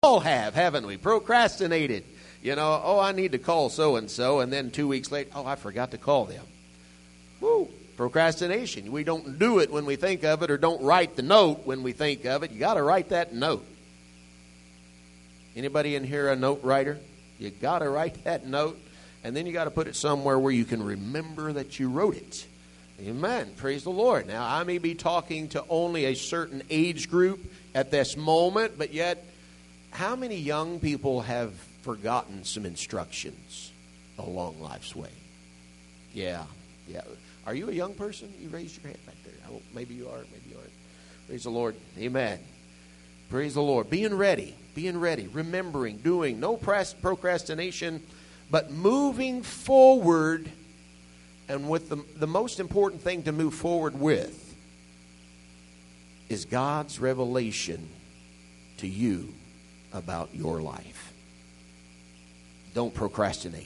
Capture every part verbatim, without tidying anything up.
all have, haven't we? Procrastinated. You know, oh, I need to call so-and-so, and then two weeks later, oh, I forgot to call them. Woo, procrastination. We don't do it when we think of it, or don't write the note when we think of it. You got to write that note. Anybody in here a note writer? You got to write that note, and then you got to put it somewhere where you can remember that you wrote it. Amen. Praise the Lord. Now, I may be talking to only a certain age group at this moment, but yet, how many young people have forgotten some instructions along life's way? Yeah, yeah. Are you a young person? You raised your hand back there. I don't, maybe you are, maybe you aren't. Praise the Lord. Amen. Praise the Lord. Being ready, being ready, remembering, doing, no procrastination, but moving forward. And with the, the most important thing to move forward with is God's revelation to you about your life. Don't procrastinate.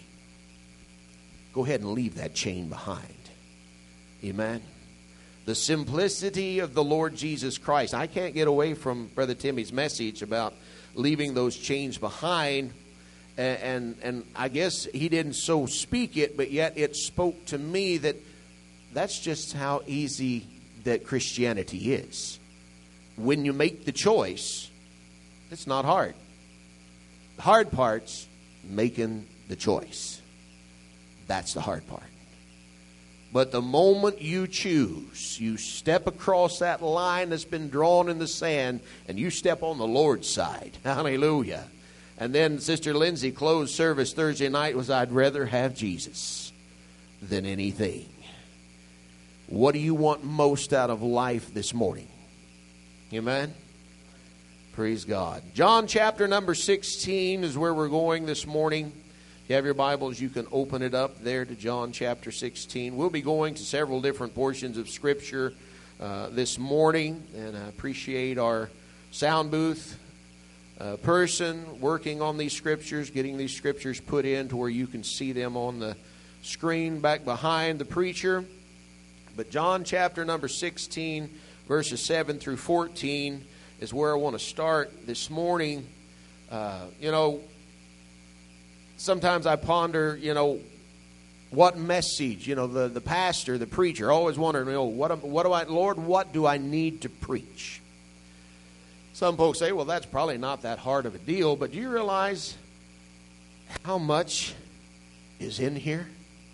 Go ahead and leave that chain behind. Amen. The simplicity of the Lord Jesus Christ. I can't get away from Brother Timmy's message about leaving those chains behind. And, and, and I guess he didn't so speak it, but yet it spoke to me that that's just how easy that Christianity is. When you make the choice, it's not hard. The hard part's making the choice. That's the hard part. But the moment you choose, you step across that line that's been drawn in the sand, and you step on the Lord's side. Hallelujah. And then Sister Lindsay closed service Thursday night was, I'd rather have Jesus than anything. What do you want most out of life this morning? Amen. Praise God. John chapter number sixteen is where we're going this morning. If you have your Bibles, you can open it up there to John chapter sixteen. We'll be going to several different portions of Scripture uh, this morning. And I appreciate our sound booth uh, person working on these Scriptures, getting these Scriptures put in to where you can see them on the screen back behind the preacher. But John chapter number sixteen, verses seven through fourteen is where I want to start this morning. Uh, you know, sometimes I ponder, you know, what message, you know, the, the pastor, the preacher, always wondering, you know, what, what do I, Lord, what do I need to preach? Some folks say, well, that's probably not that hard of a deal, but do you realize how much is in here?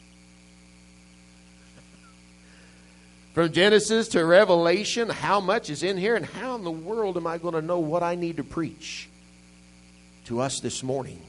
From Genesis to Revelation, how much is in here, and how in the world am I going to know what I need to preach to us this morning?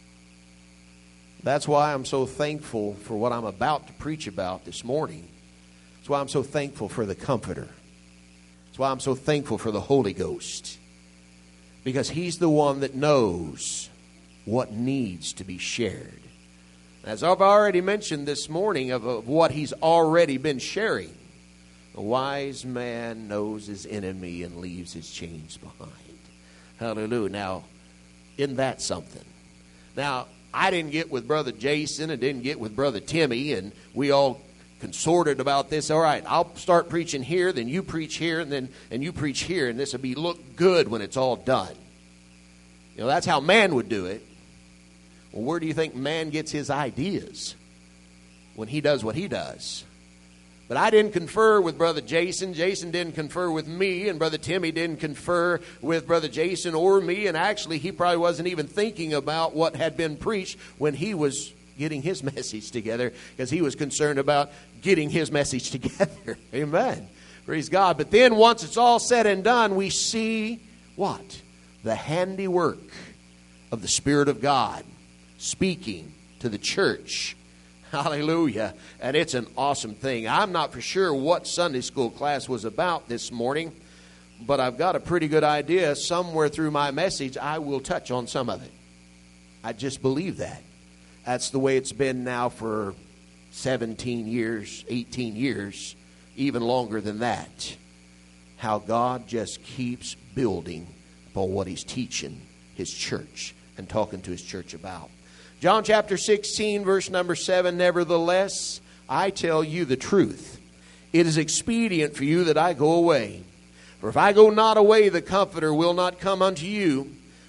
That's why I'm so thankful for what I'm about to preach about this morning. That's why I'm so thankful for the Comforter. That's why I'm so thankful for the Holy Ghost. Because He's the one that knows what needs to be shared. As I've already mentioned this morning of, of what He's already been sharing. A wise man knows his enemy and leaves his chains behind. Hallelujah. Now, isn't that something? Now, I didn't get with Brother Jason and didn't get with Brother Timmy, and we all consorted about this. All right, I'll start preaching here, then you preach here, and then and you preach here, and this will be look good when it's all done. You know, that's how man would do it. Well, where do you think man gets his ideas when he does what he does? But I didn't confer with Brother Jason. Jason didn't confer with me. And Brother Timmy didn't confer with Brother Jason or me. And actually, he probably wasn't even thinking about what had been preached when he was getting his message together, because he was concerned about getting his message together. Amen. Praise God. But then once it's all said and done, we see what? The handiwork of the Spirit of God speaking to the church. Hallelujah. And it's an awesome thing. I'm not for sure what Sunday school class was about this morning, but I've got a pretty good idea. Somewhere through my message, I will touch on some of it. I just believe that. That's the way it's been now for seventeen years, eighteen years, even longer than that. How God just keeps building upon what He's teaching His church and talking to His church about. John chapter sixteen, verse number seven, nevertheless, I tell you the truth. It is expedient for you that I go away. For if I go not away, the Comforter will not come unto you.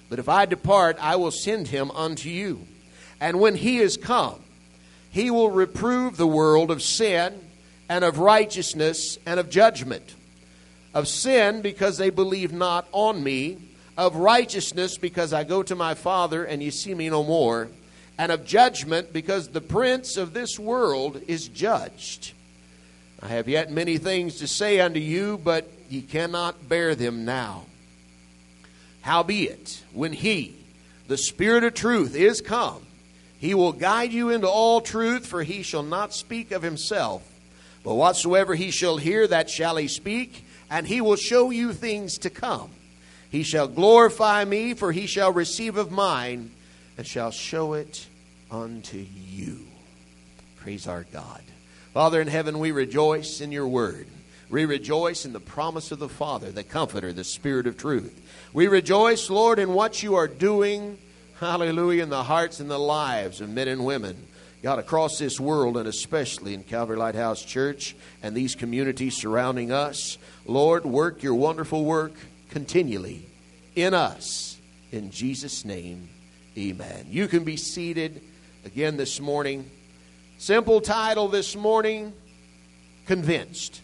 But if I depart, I will send him unto you. And when he is come, he will reprove the world of sin and of righteousness and of judgment. Of sin, because they believe not on me. Of righteousness, because I go to my Father, and ye see me no more. And of judgment, because the prince of this world is judged. I have yet many things to say unto you, but ye cannot bear them now. Howbeit, when he, the Spirit of truth, is come, he will guide you into all truth, for he shall not speak of himself. But whatsoever he shall hear, that shall he speak, and he will show you things to come. He shall glorify me, for he shall receive of mine, and shall show it unto you. Praise our God. Father in heaven, we rejoice in your word. We rejoice in the promise of the Father, the Comforter, the Spirit of truth. We rejoice, Lord, in what you are doing, hallelujah, in the hearts and the lives of men and women, God, across this world, and especially in Calvary Lighthouse Church and these communities surrounding us. Lord, work your wonderful work continually in us. In Jesus' name, amen. You can be seated again this morning. Simple title this morning, Convinced.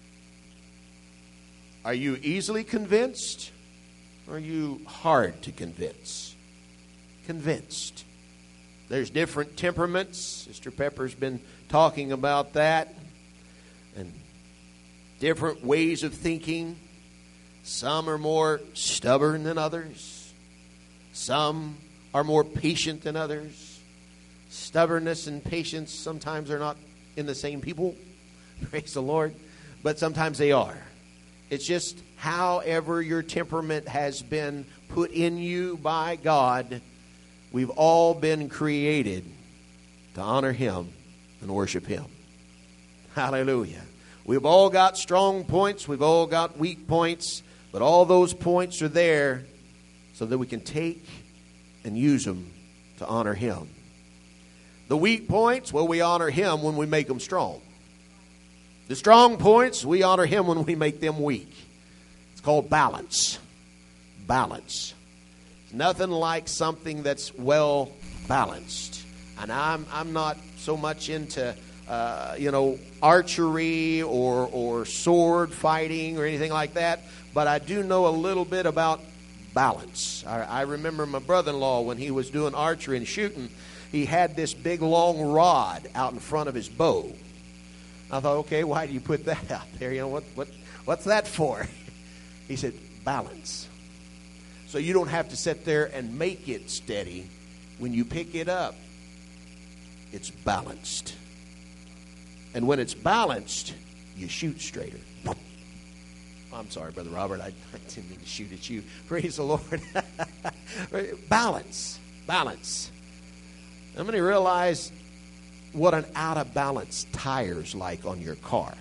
Are you easily convinced? Or are you hard to convince? Convinced. There's different temperaments. Sister Pepper's been talking about that. And different ways of thinking. Some are more stubborn than others. Some are more patient than others. Stubbornness and patience sometimes are not in the same people. Praise the Lord. But sometimes they are. It's just however your temperament has been put in you by God. We've all been created to honor him and worship him. Hallelujah. We've all got strong points. We've all got weak points. But all those points are there so that we can take and use them to honor him. The weak points, well, we honor him when we make them strong. The strong points, we honor him when we make them weak. It's called balance. Balance. It's nothing like something that's well balanced. And I'm I'm not so much into uh, you know archery or or sword fighting or anything like that, but I do know a little bit about balance. I, I remember my brother-in-law when he was doing archery and shooting. He had this big long rod out in front of his bow. I thought, okay, why do you put that out there? You know, what, what, what's that for? He said, balance. So you don't have to sit there and make it steady. When you pick it up, it's balanced. And when it's balanced, you shoot straighter. I'm sorry, Brother Robert. I, I didn't mean to shoot at you. Praise the Lord. Balance. Balance. How many realize what an out-of-balance tire's like on your car?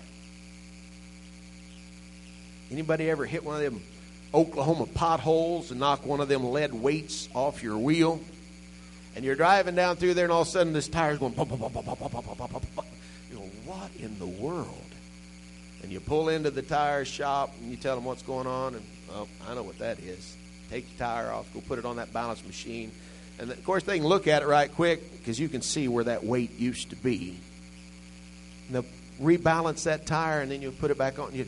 Anybody ever hit one of them Oklahoma potholes and knock one of them lead weights off your wheel? And you're driving down through there, and all of a sudden this tire's going... Pop, pop, pop, pop, pop, pop, pop, pop, pop. You go, what in the world? And you pull into the tire shop, and you tell them what's going on, and, oh, I know what that is. Take the tire off, go put it on that balance machine. And, of course, they can look at it right quick because you can see where that weight used to be. And they'll rebalance that tire, and then you'll put it back on, and you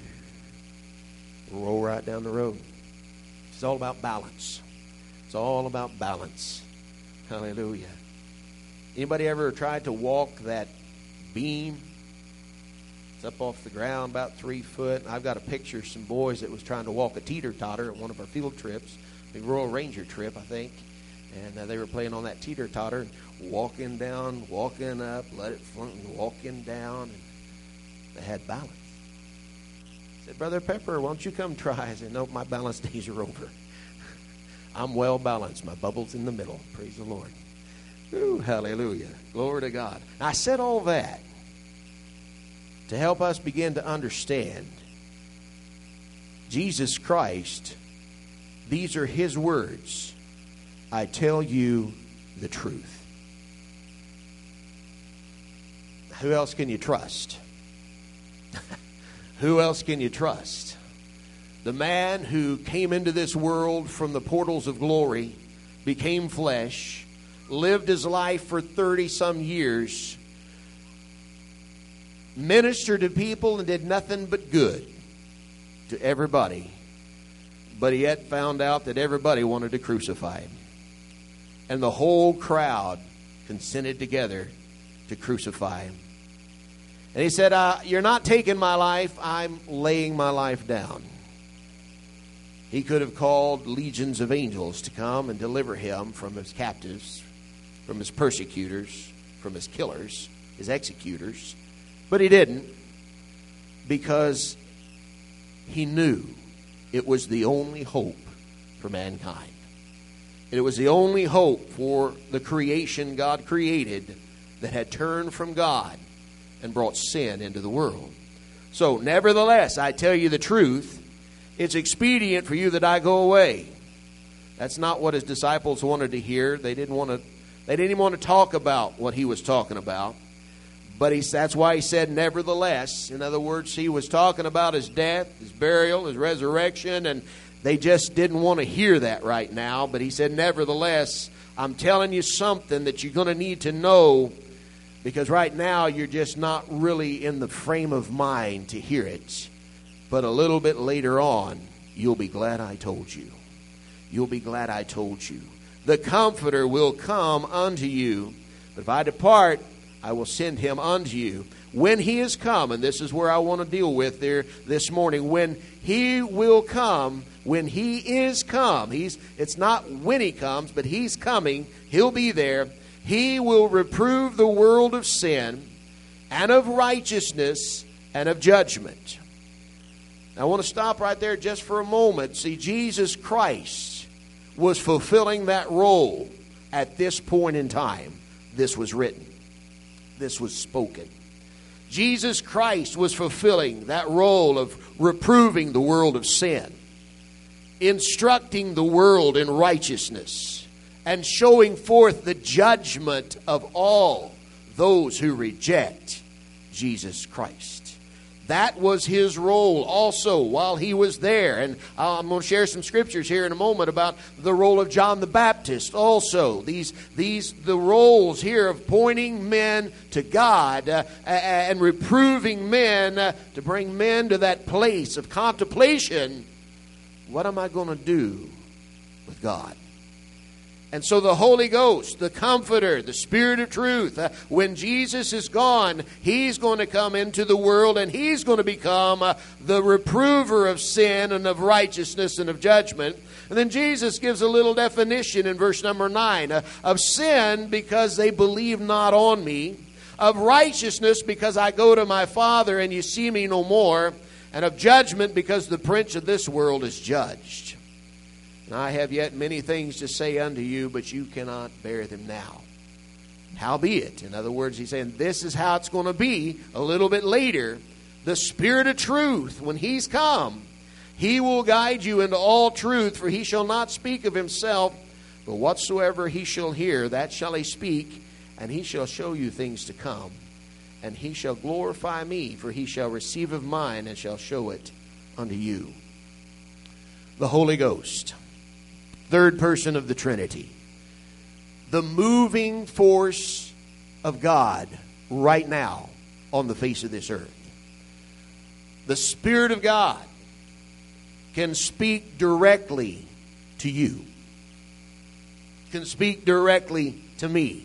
roll right down the road. It's all about balance. It's all about balance. Hallelujah. Anybody ever tried to walk that beam? It's up off the ground about three foot. I've got a picture of some boys that was trying to walk a teeter-totter at one of our field trips, the Royal Ranger trip, I think. And uh, they were playing on that teeter-totter, and walking down, walking up, let it flunk, walking down. And they had balance. I said, Brother Pepper, why don't you come try? I said, no, my balance days are over. I'm well balanced. My bubble's in the middle. Praise the Lord. Ooh, hallelujah. Glory to God. I said all that to help us begin to understand Jesus Christ. These are his words. I tell you the truth. Who else can you trust? Who else can you trust? the man who came into this world from the portals of glory, became flesh, lived his life for thirty some years, ministered to people and did nothing but good to everybody. But he yet found out that everybody wanted to crucify him. And the whole crowd consented together to crucify him. And he said, uh, you're not taking my life, I'm laying my life down. He could have called legions of angels to come and deliver him from his captives, from his persecutors, from his killers, his executors. But he didn't, because he knew it was the only hope for mankind. It was the only hope for the creation God created that had turned from God and brought sin into the world. So, nevertheless, I tell you the truth, it's expedient for you that I go away. That's not what his disciples wanted to hear. They didn't want to. They didn't even want to talk about what he was talking about. But he, that's why he said, nevertheless. In other words, he was talking about his death, his burial, his resurrection, and they just didn't want to hear that right now. But he said, nevertheless, I'm telling you something that you're going to need to know, because right now you're just not really in the frame of mind to hear it. But a little bit later on, you'll be glad I told you. You'll be glad I told you. The Comforter will come unto you, but if I depart, I will send him unto you. When he is come, and this is where I want to deal with there this morning, when he will come, when he is come, he's it's not when he comes, but he's coming, he'll be there. He will reprove the world of sin and of righteousness and of judgment. Now, I want to stop right there just for a moment. See, Jesus Christ was fulfilling that role at this point in time. This was written. This was spoken. Jesus Christ was fulfilling that role of reproving the world of sin, instructing the world in righteousness, and showing forth the judgment of all those who reject Jesus Christ. That was his role also while he was there. And I'm going to share some scriptures here in a moment about the role of John the Baptist also. These, these the roles here of pointing men to God uh, and reproving men uh, to bring men to that place of contemplation. What am I going to do with God? And so the Holy Ghost, the Comforter, the Spirit of truth, uh, when Jesus is gone, he's going to come into the world and he's going to become uh, the reprover of sin and of righteousness and of judgment. And then Jesus gives a little definition in verse number nine. Uh, of sin, because they believe not on me. Of righteousness, because I go to my Father and you see me no more. And of judgment, because the prince of this world is judged. I have yet many things to say unto you, but you cannot bear them now. Howbeit, in other words, he's saying this is how it's going to be a little bit later. The Spirit of truth, when he's come, he will guide you into all truth, for he shall not speak of himself, but whatsoever he shall hear, that shall he speak, and he shall show you things to come. And he shall glorify me, for he shall receive of mine, and shall show it unto you. The Holy Ghost. Third person of the Trinity. The moving force of God right now on the face of this earth. The Spirit of God can speak directly to you. Can speak directly to me.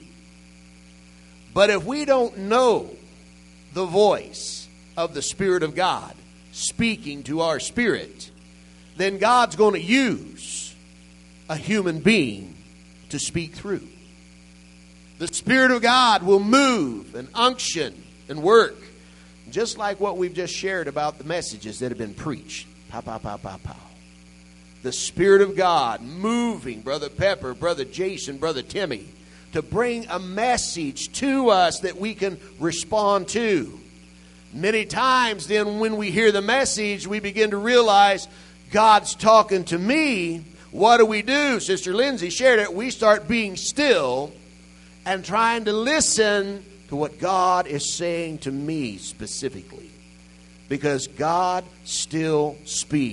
But if we don't know the voice of the Spirit of God speaking to our spirit, then God's going to use a human being to speak through. The Spirit of God will move and unction and work, just like what we've just shared about the messages that have been preached. Pow, pow, pow, pow, pow. The Spirit of God moving, Brother Pepper, Brother Jason, Brother Timmy, to bring a message to us that we can respond to. Many times then when we hear the message, we begin to realize God's talking to me. What do we do? Sister Lindsay shared it. We start being still and trying to listen to what God is saying to me specifically. Because God still speaks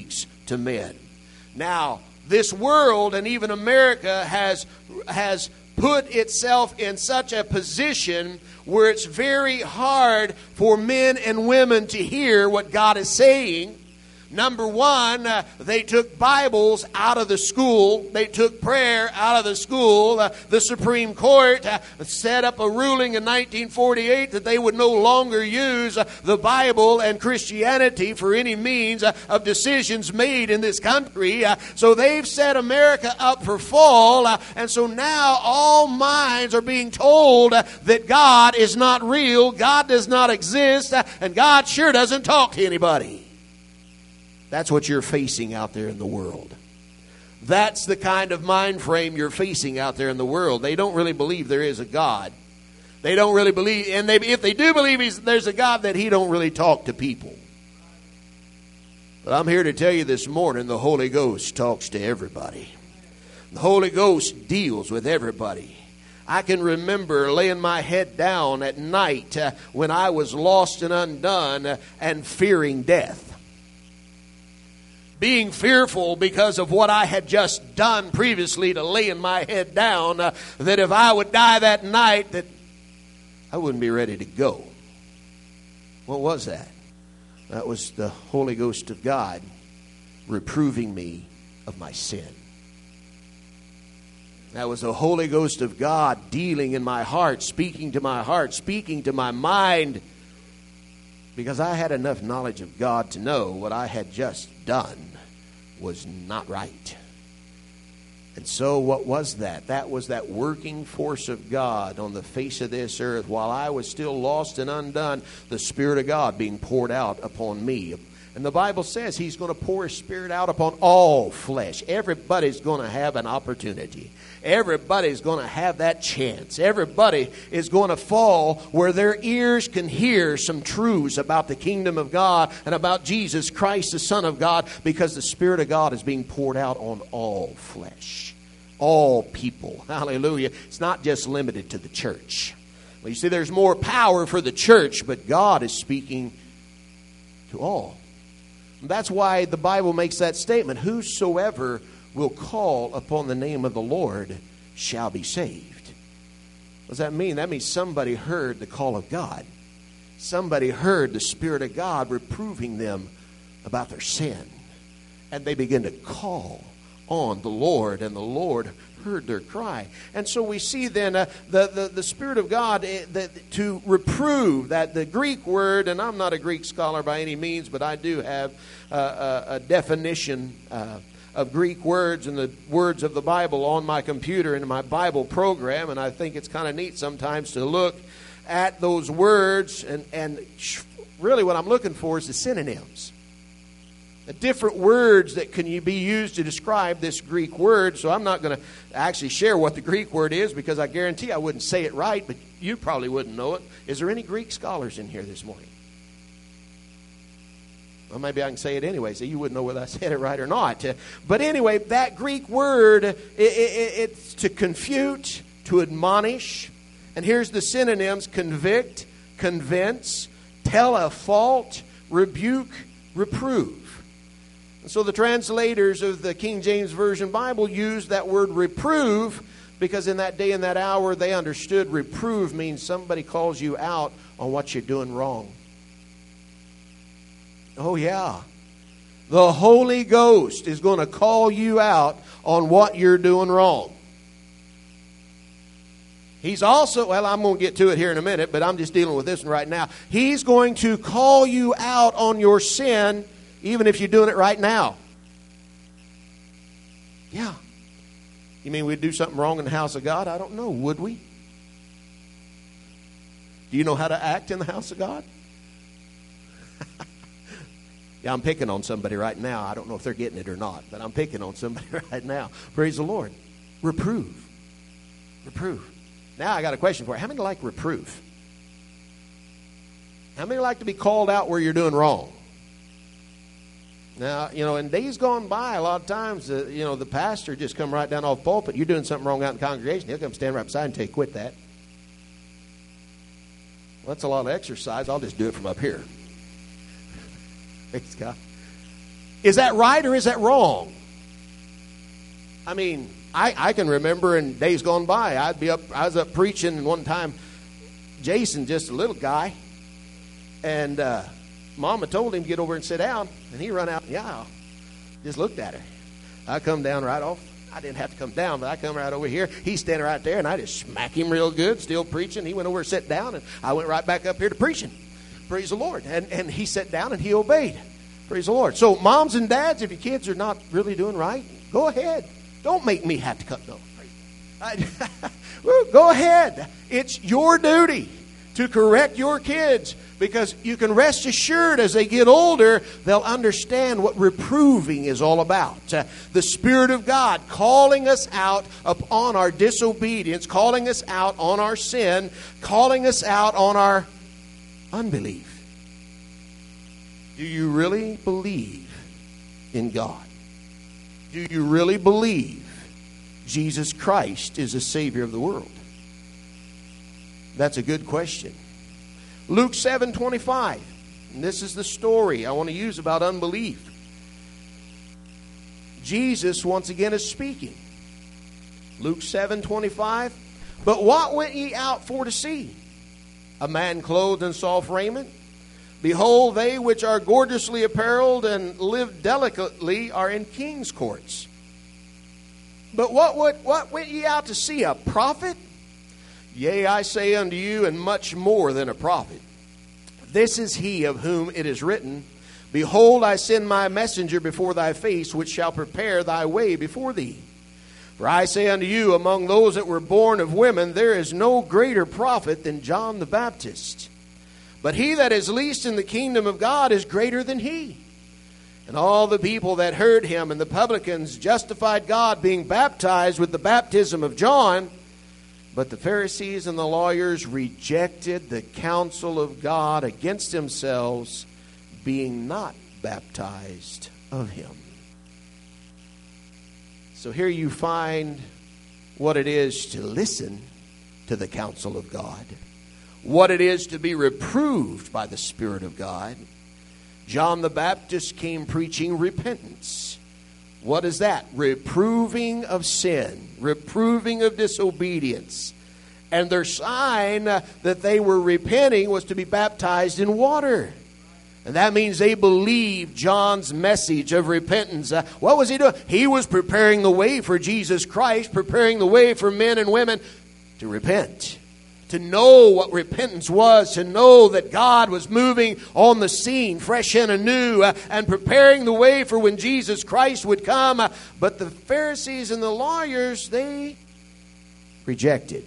to men. Now, this world and even America has has put itself in such a position where it's very hard for men and women to hear what God is saying. Number one, uh, they took Bibles out of the school. They took prayer out of the school. Uh, the Supreme Court uh, set up a ruling in nineteen forty-eight that they would no longer use uh, the Bible and Christianity for any means uh, of decisions made in this country. Uh, so they've set America up for fall. Uh, and so now all minds are being told uh, that God is not real, God does not exist, uh, and God sure doesn't talk to anybody. That's what you're facing out there in the world. That's the kind of mind frame you're facing out there in the world. They don't really believe there is a God. They don't really believe, and they, if they do believe he's, there's a God, that he don't really talk to people. But I'm here to tell you this morning, the Holy Ghost talks to everybody. The Holy Ghost deals with everybody. I can remember laying my head down at night uh, when I was lost and undone uh, and fearing death. Being fearful because of what I had just done previously to laying my head down, uh, that if I would die that night, that I wouldn't be ready to go. What was that? That was the Holy Ghost of God reproving me of my sin. That was the Holy Ghost of God dealing in my heart, speaking to my heart, speaking to my mind, because I had enough knowledge of God to know what I had just done was not right. And so what was that? That was that working force of God on the face of this earth. While I was still lost and undone, the Spirit of God being poured out upon me. And the Bible says he's going to pour his Spirit out upon all flesh. Everybody's going to have an opportunity. Everybody's going to have that chance. Everybody is going to fall where their ears can hear some truths about the kingdom of God and about Jesus Christ, the Son of God, because the Spirit of God is being poured out on all flesh, all people. Hallelujah. It's not just limited to the church. Well, you see, there's more power for the church, but God is speaking to all. That's why the Bible makes that statement, whosoever will call upon the name of the Lord shall be saved. What does that mean? That means somebody heard the call of God. Somebody heard the Spirit of God reproving them about their sin. And they begin to call on the Lord, and the Lord heard their cry. And so we see then uh, the, the, the Spirit of God uh, that, to reprove, that the Greek word, and I'm not a Greek scholar by any means, but I do have uh, a, a definition uh, of Greek words and the words of the Bible on my computer in my Bible program, and I think it's kind of neat sometimes to look at those words, and, and really what I'm looking for is the synonyms. The different words that can be used to describe this Greek word. So I'm not going to actually share what the Greek word is, because I guarantee I wouldn't say it right, but you probably wouldn't know it. Is there any Greek scholars in here this morning? Well, maybe I can say it anyway, so you wouldn't know whether I said it right or not. But anyway, that Greek word, it, it, it's to confute, to admonish. And here's the synonyms: convict, convince, tell a fault, rebuke, reprove. So the translators of the King James Version Bible used that word reprove because in that day and that hour they understood reprove means somebody calls you out on what you're doing wrong. Oh yeah. The Holy Ghost is going to call you out on what you're doing wrong. He's also, well, I'm going to get to it here in a minute, but I'm just dealing with this one right now. He's going to call you out on your sin even if you're doing it right now. Yeah. You mean we'd do something wrong in the house of God? I don't know. Would we? Do you know how to act in the house of God? Yeah, I'm picking on somebody right now. I don't know if they're getting it or not, but I'm picking on somebody right now. Praise the Lord. Reprove. Reprove. Now I got a question for you. How many like reproof? How many like to be called out where you're doing wrong? Now, you know, in days gone by, a lot of times, uh, you know, the pastor just come right down off the pulpit. You're doing something wrong out in the congregation. He'll come stand right beside and tell you, quit that. Well, that's a lot of exercise. I'll just do it from up here. Praise God. Is that right or is that wrong? I mean, I, I can remember in days gone by, I'd be up, I was up preaching, and one time, Jason, just a little guy, and uh, Mama told him to get over and sit down, and he run out, yeah, just looked at her. I come down right off. I didn't have to come down, but I come right over here. He's standing right there, and I just smack him real good, still preaching. He went over and sat down, and I went right back up here to preaching. Praise the Lord. And, and he sat down, and he obeyed. Praise the Lord. So moms and dads, if your kids are not really doing right, go ahead. Don't make me have to cut no. Go ahead. It's your duty to correct your kids, because you can rest assured as they get older, they'll understand what reproving is all about. Uh, the Spirit of God calling us out upon our disobedience, calling us out on our sin, calling us out on our unbelief. Do you really believe in God? Do you really believe Jesus Christ is the Savior of the world? That's a good question. Luke seven twenty-five. And this is the story I want to use about unbelief. Jesus once again is speaking. Luke seven twenty-five. But what went ye out for to see? A man clothed in soft raiment? Behold, they which are gorgeously apparelled and live delicately are in king's courts. But what, what, what went ye out to see? A prophet? Yea, I say unto you, and much more than a prophet. This is he of whom it is written, Behold, I send my messenger before thy face, which shall prepare thy way before thee. For I say unto you, among those that were born of women, there is no greater prophet than John the Baptist. But he that is least in the kingdom of God is greater than he. And all the people that heard him and the publicans justified God, being baptized with the baptism of John. But the Pharisees and the lawyers rejected the counsel of God against themselves, being not baptized of him. So here you find what it is to listen to the counsel of God, what it is to be reproved by the Spirit of God. John the Baptist came preaching repentance. What is that? Reproving of sin, reproving of disobedience. And their sign uh, that they were repenting was to be baptized in water. And that means they believed John's message of repentance. Uh, what was he doing? He was preparing the way for Jesus Christ, preparing the way for men and women to repent. To know what repentance was, to know that God was moving on the scene fresh and anew, uh, and preparing the way for when Jesus Christ would come. Uh, but the Pharisees and the lawyers, they rejected.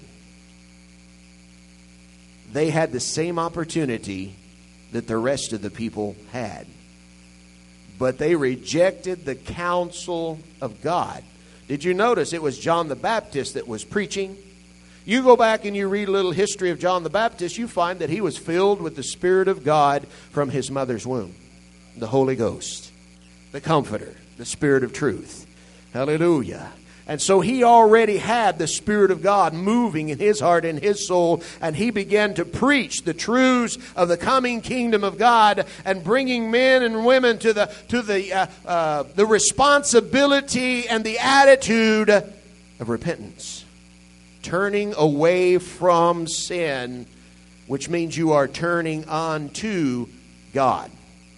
They had the same opportunity that the rest of the people had. But they rejected the counsel of God. Did you notice it was John the Baptist that was preaching? You go back and you read a little history of John the Baptist, you find that he was filled with the Spirit of God from his mother's womb. The Holy Ghost, the Comforter, the Spirit of truth. Hallelujah. And so he already had the Spirit of God moving in his heart and his soul, and he began to preach the truths of the coming kingdom of God and bringing men and women to the to the uh, uh, the responsibility and the attitude of repentance. Turning away from sin, which means you are turning on to God.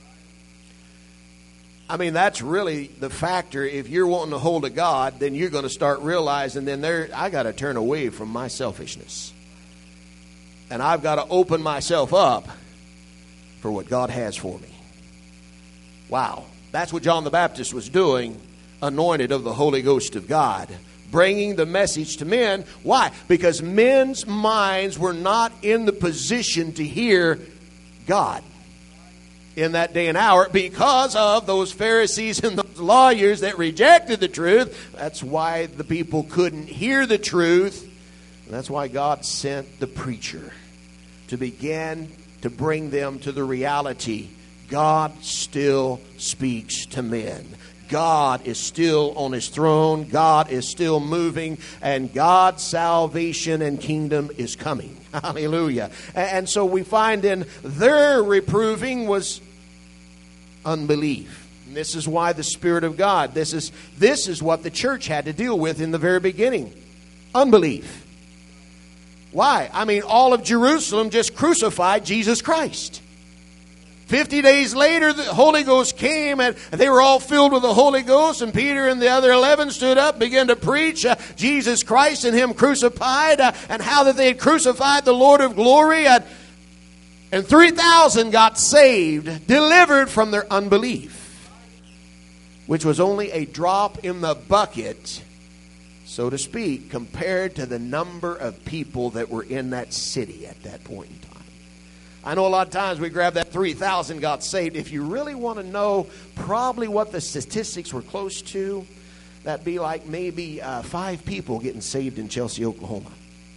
I mean, that's really the factor. If you're wanting to hold to God, then you're going to start realizing, then there, I got to turn away from my selfishness. And I've got to open myself up for what God has for me. Wow. That's what John the Baptist was doing, anointed of the Holy Ghost of God. Bringing the message to men. Why? Because men's minds were not in the position to hear God in that day and hour because of those Pharisees and those lawyers that rejected the truth. That's why the people couldn't hear the truth. And that's why God sent the preacher to begin to bring them to the reality. God still speaks to men. God is still on his throne. God is still moving. And God's salvation and kingdom is coming. Hallelujah. And so we find in their reproving was unbelief. And this is why the Spirit of God, this is, this is what the church had to deal with in the very beginning. Unbelief. Why? I mean, all of Jerusalem just crucified Jesus Christ. Fifty days later, the Holy Ghost came, and they were all filled with the Holy Ghost, and Peter and the other eleven stood up, began to preach uh, Jesus Christ and Him crucified, uh, and how that they had crucified the Lord of glory, uh, and three thousand got saved, delivered from their unbelief, which was only a drop in the bucket, so to speak, compared to the number of people that were in that city at that point in time. I know a lot of times we grab that three thousand got saved. If you really want to know probably what the statistics were close to, that'd be like maybe uh, five people getting saved in Chelsea, Oklahoma.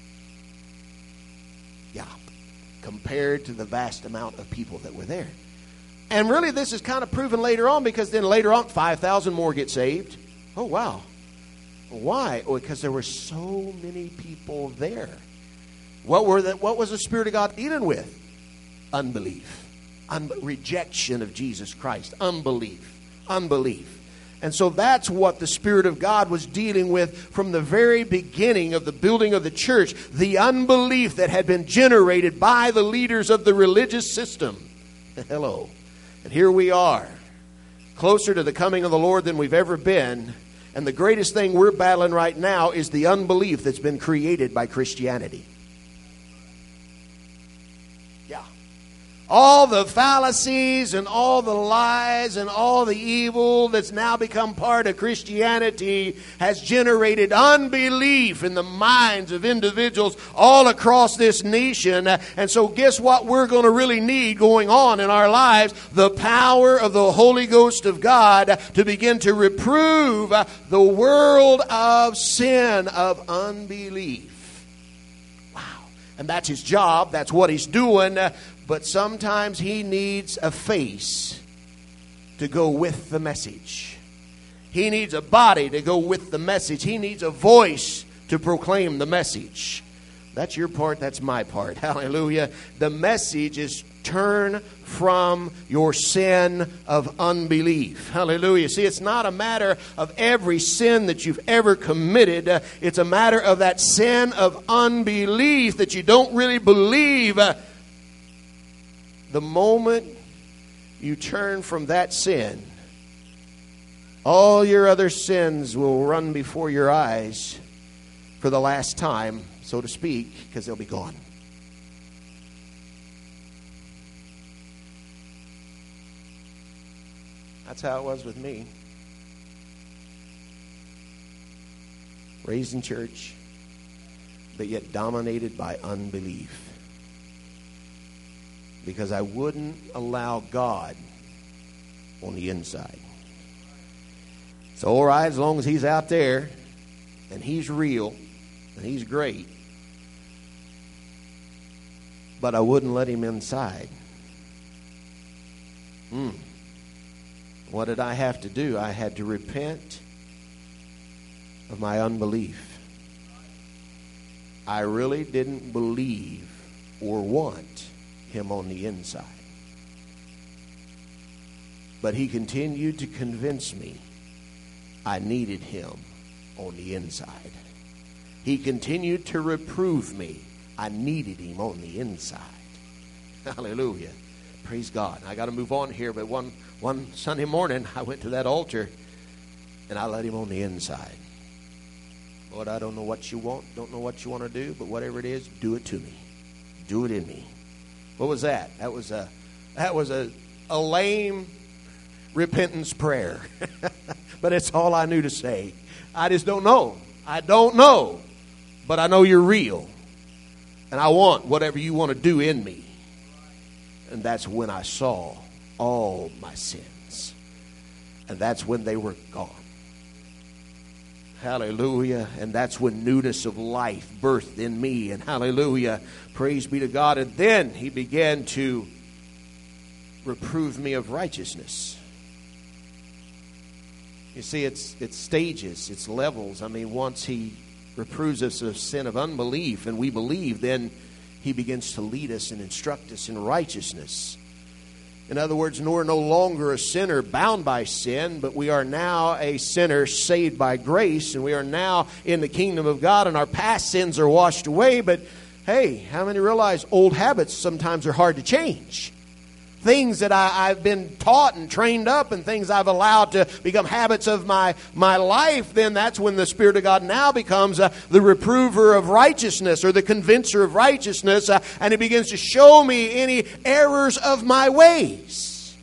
Yeah, compared to the vast amount of people that were there. And really this is kind of proven later on, because then later on five thousand more get saved. Oh, wow. Why? Oh, because there were so many people there. What were the, what was the Spirit of God dealing with? Unbelief. Un- rejection of Jesus Christ. Unbelief. Unbelief. And so that's what the Spirit of God was dealing with from the very beginning of the building of the church. The unbelief that had been generated by the leaders of the religious system. Hello. And here we are, closer to the coming of the Lord than we've ever been. And the greatest thing we're battling right now is the unbelief that's been created by Christianity. Yeah. All the fallacies and all the lies and all the evil that's now become part of Christianity has generated unbelief in the minds of individuals all across this nation. And so guess what we're going to really need going on in our lives? The power of the Holy Ghost of God to begin to reprove the world of sin, of unbelief. Wow. And that's His job. That's what He's doing. But sometimes He needs a face to go with the message. He needs a body to go with the message. He needs a voice to proclaim the message. That's your part. That's my part. Hallelujah. The message is turn from your sin of unbelief. Hallelujah. See, it's not a matter of every sin that you've ever committed. Uh, it's a matter of that sin of unbelief that you don't really believe. Uh, The moment you turn from that sin, all your other sins will run before your eyes for the last time, so to speak, because they'll be gone. That's how it was with me. Raised in church, but yet dominated by unbelief. Because I wouldn't allow God on the inside. It's all right as long as He's out there and He's real and He's great. But I wouldn't let Him inside. Hmm. What did I have to do? I had to repent of my unbelief. I really didn't believe or want Him on the inside. But He continued to convince me I needed Him on the inside. He continued to reprove me I needed Him on the inside. Hallelujah. Praise God. I got to move on here, but one, one Sunday morning I went to that altar and I let Him on the inside. Lord, I don't know what you want, don't know what you want to do, but whatever it is, do it to me. Do it in me. What was that? That was a that was a, a lame repentance prayer. But it's all I knew to say. I just don't know. I don't know. But I know you're real. And I want whatever you want to do in me. And that's when I saw all my sins. And that's when they were gone. Hallelujah. And that's when newness of life birthed in me. And hallelujah. Praise be to God. And then He began to reprove me of righteousness. You see, it's it's stages, it's levels. I mean, once He reproves us of sin of unbelief and we believe, then He begins to lead us and instruct us in righteousness. In other words, we're no longer a sinner bound by sin, but we are now a sinner saved by grace, and we are now in the kingdom of God, and our past sins are washed away. But hey, how many realize old habits sometimes are hard to change? Things that I, I've been taught and trained up, and things I've allowed to become habits of my, my life, then that's when the Spirit of God now becomes uh, the reprover of righteousness, or the convincer of righteousness, uh, and He begins to show me any errors of my ways.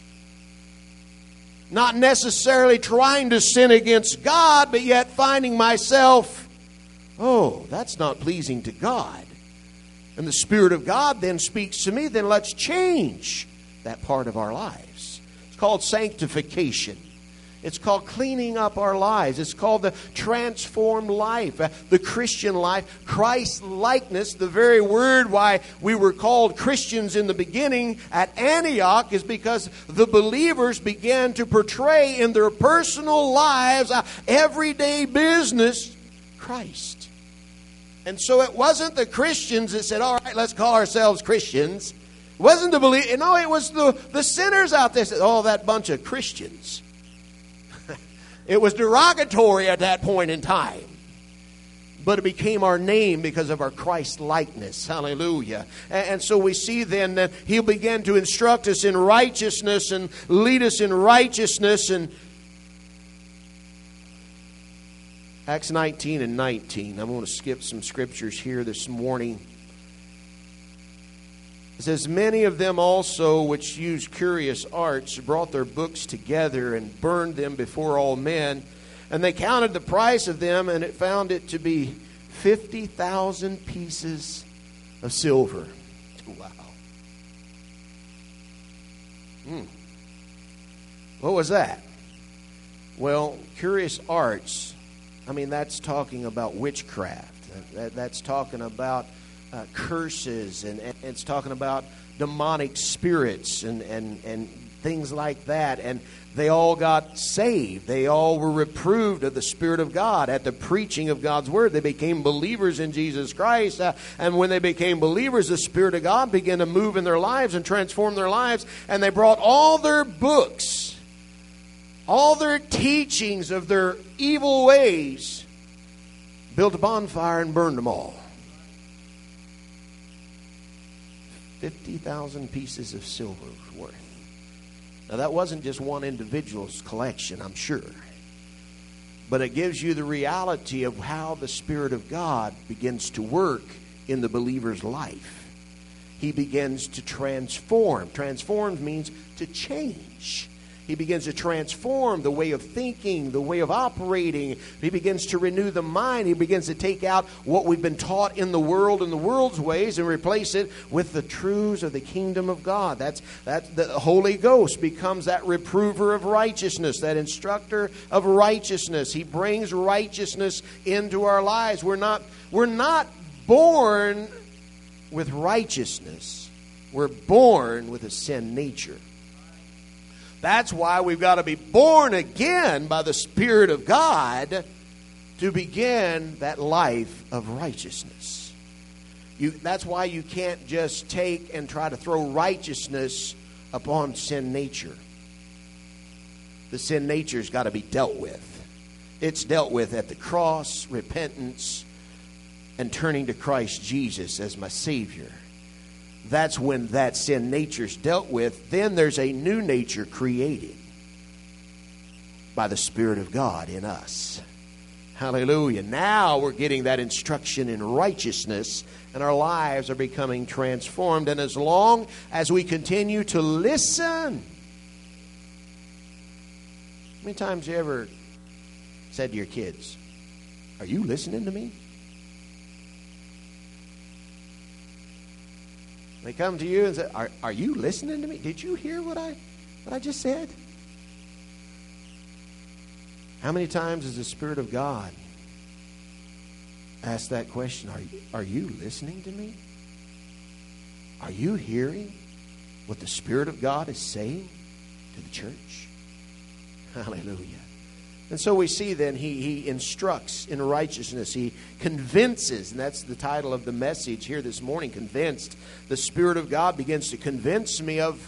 Not necessarily trying to sin against God, but yet finding myself, oh, that's not pleasing to God. And the Spirit of God then speaks to me, then let's change that part of our lives. It's called sanctification. It's called cleaning up our lives. It's called the transformed life, uh, the Christian life, Christ-likeness. The very word why we were called Christians in the beginning at Antioch is because the believers began to portray in their personal lives, uh, everyday business, Christ. And so it wasn't the Christians that said, all right, let's call ourselves Christians. It wasn't the believers. No, it was the, the sinners out there that said, oh, that bunch of Christians. It was derogatory at that point in time. But it became our name because of our Christ-likeness. Hallelujah. And, and so we see then that He'll begin to instruct us in righteousness and lead us in righteousness. And Acts nineteen and nineteen. I'm going to skip some scriptures here this morning. It says, many of them also which used curious arts brought their books together and burned them before all men. And they counted the price of them, and it found it to be fifty thousand pieces of silver. Wow. Mm. What was that? Well, curious arts, I mean, that's talking about witchcraft. That, that, that's talking about Uh, curses, and, and it's talking about demonic spirits and, and, and things like that. And they all got saved. They all were reproved of the Spirit of God at the preaching of God's Word. They became believers in Jesus Christ. Uh, and when they became believers, the Spirit of God began to move in their lives and transform their lives. And they brought all their books, all their teachings of their evil ways, built a bonfire and burned them all. fifty thousand pieces of silver worth. Now, that wasn't just one individual's collection, I'm sure. But it gives you the reality of how the Spirit of God begins to work in the believer's life. He begins to transform. Transformed means to change. He begins to transform the way of thinking, the way of operating. He begins to renew the mind. He begins to take out what we've been taught in the world and the world's ways and replace it with the truths of the kingdom of God. That's that the Holy Ghost becomes that reprover of righteousness, that instructor of righteousness. He brings righteousness into our lives. We're not we're not born with righteousness. We're born with a sin nature. That's why we've got to be born again by the Spirit of God to begin that life of righteousness. You, that's why you can't just take and try to throw righteousness upon sin nature. The sin nature's got to be dealt with. It's dealt with at the cross, repentance, and turning to Christ Jesus as my Savior. That's when that sin nature's dealt with. Then there's a new nature created by the Spirit of God in us. Hallelujah. Now we're getting that instruction in righteousness, and our lives are becoming transformed. And as long as we continue to listen. How many times you ever said to your kids, "Are you listening to me?" They come to you and say, are, are you listening to me? Did you hear what I what I just said? How many times has the Spirit of God asked that question? Are you, are you listening to me? Are you hearing what the Spirit of God is saying to the church? Hallelujah. And so we see then he, he instructs in righteousness. He convinces, and that's the title of the message here this morning, convinced. The Spirit of God begins to convince me of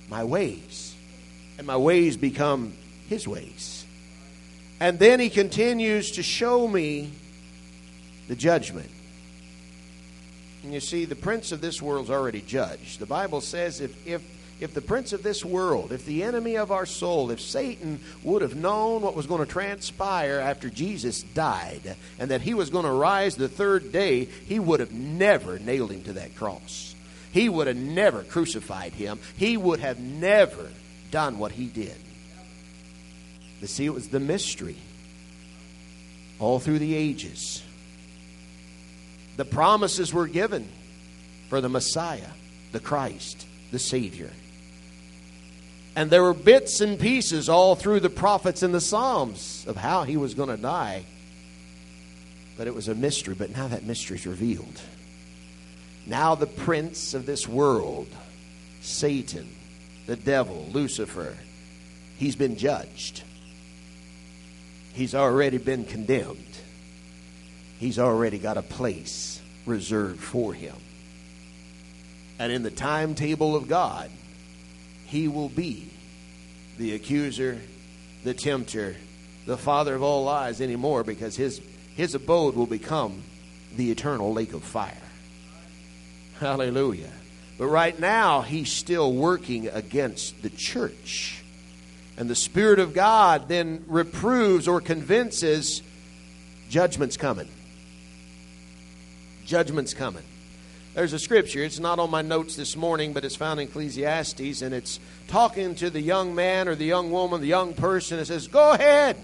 my ways, and my ways become his ways. And then he continues to show me the judgment. And you see, the prince of this world's already judged. The Bible says if, if, if the prince of this world, if the enemy of our soul, if Satan would have known what was going to transpire after Jesus died and that he was going to rise the third day, he would have never nailed him to that cross. He would have never crucified him. He would have never done what he did. But see, it was the mystery all through the ages. The promises were given for the Messiah, the Christ, the Savior. And there were bits and pieces all through the prophets and the Psalms of how he was going to die. But it was a mystery. But now that mystery is revealed. Now the prince of this world, Satan, the devil, Lucifer, he's been judged. He's already been condemned. He's already got a place reserved for him. And in the timetable of God, he will be the accuser, the tempter, the father of all lies anymore, because his, his abode will become the eternal lake of fire. Hallelujah. But right now, he's still working against the church. And the Spirit of God then reproves or convinces judgment's coming. Judgment's coming. There's a scripture. It's not on my notes this morning, but it's found in Ecclesiastes, and it's talking to the young man or the young woman, the young person. It says, go ahead.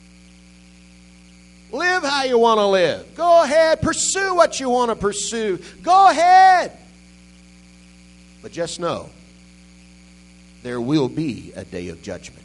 Live how you want to live. Go ahead. Pursue what you want to pursue. Go ahead. But just know, there will be a day of judgment.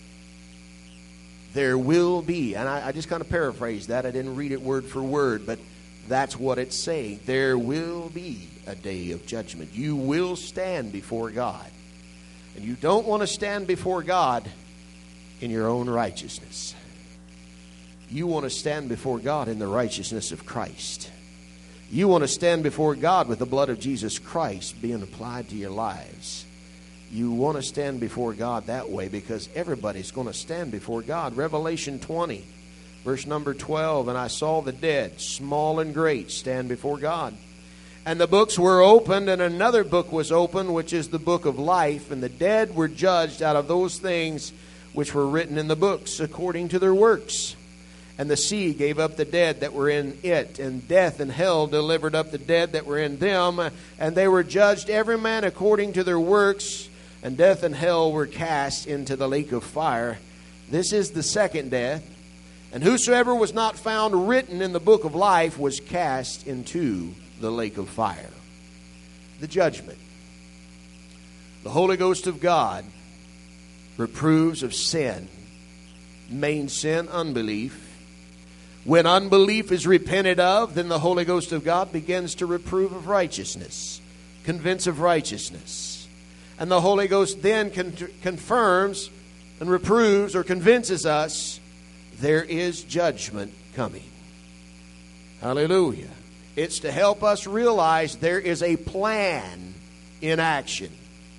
There will be, and I, I just kind of paraphrased that. I didn't read it word for word, but that's what it's saying. There will be a day of judgment. You will stand before God. And you don't want to stand before God in your own righteousness. You want to stand before God in the righteousness of Christ. You want to stand before God with the blood of Jesus Christ being applied to your lives. You want to stand before God that way, because everybody's going to stand before God. Revelation twenty, verse number twelve, and I saw the dead, small and great, stand before God. And the books were opened, and another book was opened, which is the book of life. And the dead were judged out of those things which were written in the books, according to their works. And the sea gave up the dead that were in it, and death and hell delivered up the dead that were in them. And they were judged every man according to their works, and death and hell were cast into the lake of fire. This is the second death. And whosoever was not found written in the book of life was cast into the lake of fire. The judgment. The Holy Ghost of God reproves of sin. Main sin, unbelief. When unbelief is repented of, then the Holy Ghost of God begins to reprove of righteousness, convince of righteousness. And the Holy Ghost then con- confirms and reproves or convinces us there is judgment coming. Hallelujah. It's to help us realize there is a plan in action.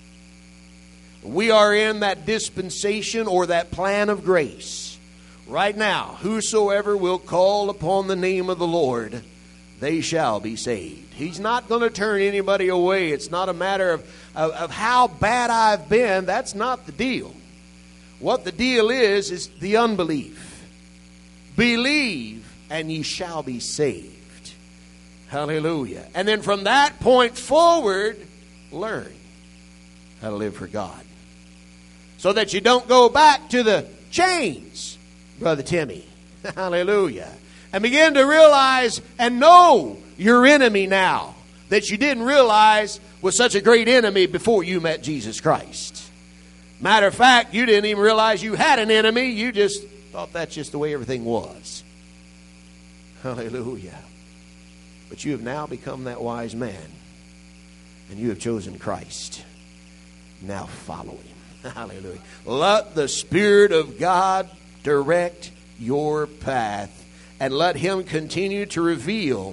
We are in that dispensation or that plan of grace. Right now, whosoever will call upon the name of the Lord, they shall be saved. He's not going to turn anybody away. It's not a matter of, of, of how bad I've been. That's not the deal. What the deal is, is the unbelief. Believe, and ye shall be saved. Hallelujah. And then from that point forward, learn how to live for God. So that you don't go back to the chains, Brother Timmy. Hallelujah. And begin to realize and know your enemy now that you didn't realize was such a great enemy before you met Jesus Christ. Matter of fact, you didn't even realize you had an enemy. You just thought that's just the way everything was. Hallelujah. But you have now become that wise man. And you have chosen Christ. Now follow him. Hallelujah. Let the Spirit of God direct your path. And let him continue to reveal